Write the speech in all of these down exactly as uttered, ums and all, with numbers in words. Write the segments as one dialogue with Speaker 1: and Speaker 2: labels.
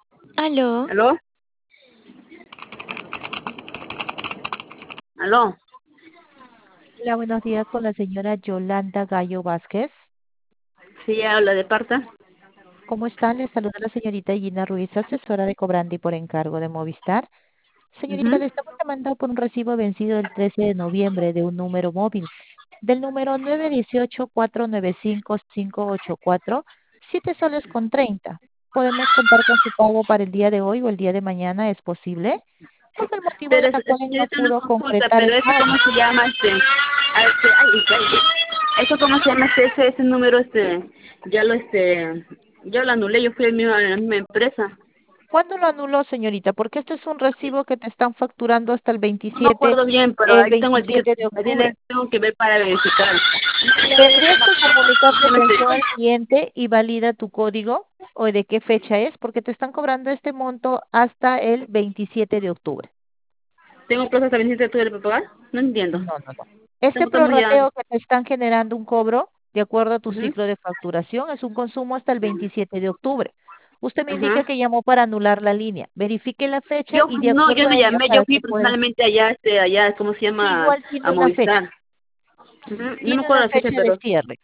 Speaker 1: Aló,
Speaker 2: ¿Aló? ¿Aló?
Speaker 3: Hola, buenos días con la señora Yolanda Gallo Vázquez.
Speaker 2: Sí, habla de parte.
Speaker 3: ¿Cómo está? Le saluda la señorita Gina Ruiz, asesora de Cobrandi por encargo de Movistar. Señorita,
Speaker 2: Ujú.
Speaker 3: le estamos llamando por un recibo vencido el trece de noviembre de un número móvil del número nueve uno ocho, cuatro nueve cinco, cinco ocho cuatro, siete soles con treinta. ¿Podemos contar con su pago para el día de hoy o el día de mañana? ¿Es posible? ¿Cuál fue el motivo
Speaker 2: Pero,
Speaker 3: de
Speaker 2: es-
Speaker 3: la
Speaker 2: es-
Speaker 3: cual él no
Speaker 2: señorita, una
Speaker 3: pudo
Speaker 2: consulta,
Speaker 3: concretar
Speaker 2: pero
Speaker 3: el
Speaker 2: eso
Speaker 3: pago?
Speaker 2: cómo se llama, este, a este, ay, ay, eso cómo se llama, este, ese, ese número, este, ya lo, este, ya lo anulé, yo fui el mismo, en la misma empresa.
Speaker 3: ¿Cuándo lo anuló, señorita? Porque este es un recibo que te están facturando hasta el
Speaker 2: No me
Speaker 3: veintisiete,
Speaker 2: acuerdo bien, pero
Speaker 3: el
Speaker 2: ahí tengo el ticket,
Speaker 3: veintisiete de
Speaker 2: ahí
Speaker 3: octubre.
Speaker 2: le tengo que ver para verificar.
Speaker 3: Tendrías que comunicarte
Speaker 2: ¿Cómo se
Speaker 3: atención
Speaker 2: llama,
Speaker 3: al cliente y valida tu código o de qué fecha es, porque te están cobrando este monto hasta el veintisiete de octubre.
Speaker 2: este? ¿Tengo plazo hasta veintisiete de octubre para pagar? No entiendo.
Speaker 3: No, no, no. Este
Speaker 2: Estamos, estamos ya.
Speaker 3: prorrateo que te están generando un cobro de acuerdo a tu
Speaker 2: Ujú.
Speaker 3: ciclo de facturación es un consumo hasta el veintisiete de octubre. Usted me indica
Speaker 2: Ajá.
Speaker 3: que llamó para anular la línea. Verifique la fecha
Speaker 2: Yo,
Speaker 3: y de
Speaker 2: no, yo
Speaker 3: acuerdo
Speaker 2: no
Speaker 3: a ella
Speaker 2: llamé, yo
Speaker 3: para
Speaker 2: fui
Speaker 3: que pueda.
Speaker 2: personalmente allá, este, allá, ¿cómo se llama?
Speaker 3: Igual tiene
Speaker 2: A
Speaker 3: una fecha.
Speaker 2: Movistar. Ujú. No me
Speaker 3: Tiene
Speaker 2: acuerdo
Speaker 3: una
Speaker 2: la fecha,
Speaker 3: fecha de
Speaker 2: pero
Speaker 3: cierre,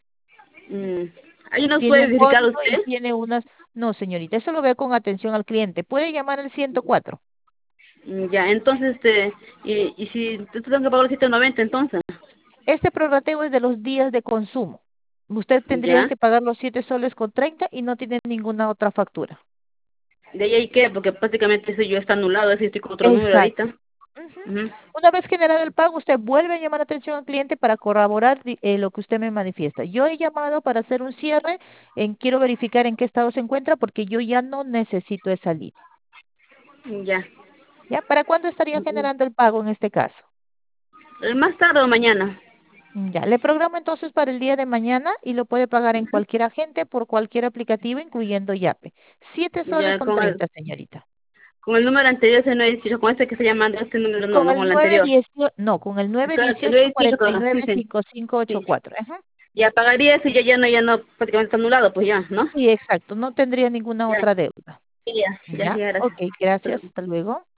Speaker 2: mm, ahí nos
Speaker 3: tiene
Speaker 2: puede
Speaker 3: un
Speaker 2: verificar
Speaker 3: código y
Speaker 2: usted.
Speaker 3: tiene unas... No, señorita, eso lo ve con atención al cliente. Puede llamar al ciento cuatro.
Speaker 2: Mm, Ya, entonces, este, y, y si tú tengo que pagar los siete noventa, entonces,
Speaker 3: Este prorrateo es de los días de consumo. Usted tendría
Speaker 2: ya,
Speaker 3: que pagar los siete soles con treinta y no tiene ninguna otra factura.
Speaker 2: de ahí hay que, porque prácticamente eso yo está anulado, ese estoy con otro número ahorita.
Speaker 3: Exacto. Ujú.
Speaker 2: Ujú.
Speaker 3: Una vez generado el pago, usted vuelve a llamar atención al cliente para corroborar di- eh, lo que usted me manifiesta. Yo he llamado para hacer un cierre, en, quiero verificar en qué estado se encuentra porque yo ya no necesito esa línea.
Speaker 2: Ya.
Speaker 3: ¿Ya? ¿Para cuándo estaría
Speaker 2: Ujú.
Speaker 3: generando el pago en este caso?
Speaker 2: Eh, Más tarde o mañana.
Speaker 3: Mm, Ya, le programo entonces para el día de mañana y lo puede pagar en cualquier agente por cualquier aplicativo, incluyendo Yape. Siete soles
Speaker 2: Ya,
Speaker 3: con
Speaker 2: con el,
Speaker 3: treinta, señorita.
Speaker 2: con el número anterior, ese no es dieciocho, con este que está llamando, este número no,
Speaker 3: Con
Speaker 2: no
Speaker 3: el
Speaker 2: con el
Speaker 3: nueve
Speaker 2: anterior.
Speaker 3: dieciocho, no, con el nueve
Speaker 2: Claro, el
Speaker 3: dieciocho
Speaker 2: dieciocho,
Speaker 3: cuarenta y
Speaker 2: con- sí,
Speaker 3: nueve
Speaker 2: sí,
Speaker 3: cinco cinco ocho
Speaker 2: sí.
Speaker 3: cuatro. Ajá.
Speaker 2: Ya pagaría eso y ya, ya no, ya no, prácticamente está anulado, pues ya, ¿no?
Speaker 3: Sí, exacto. No tendría ninguna
Speaker 2: Ya,
Speaker 3: otra deuda.
Speaker 2: ya, ya,
Speaker 3: ¿Ya?
Speaker 2: ya,
Speaker 3: Ok,
Speaker 2: gracias.
Speaker 3: gracias. Hasta luego.